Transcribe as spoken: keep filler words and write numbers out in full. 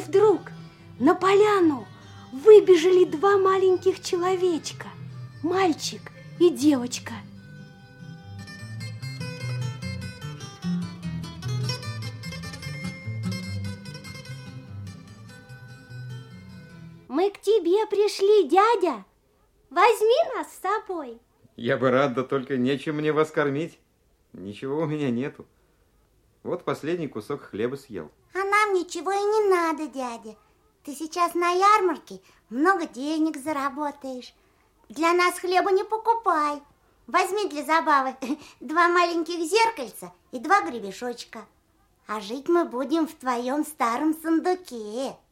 вдруг на поляну выбежали два маленьких человечка, мальчик и девочка. Мы к тебе пришли, дядя. Возьми нас с собой. Я бы рад, да только нечем мне вас кормить. Ничего у меня нету. Вот последний кусок хлеба съел. А нам ничего и не надо, дядя. Ты сейчас на ярмарке много денег заработаешь. Для нас хлеба не покупай. Возьми для забавы два маленьких зеркальца и два гребешочка. А жить мы будем в твоем старом сундуке.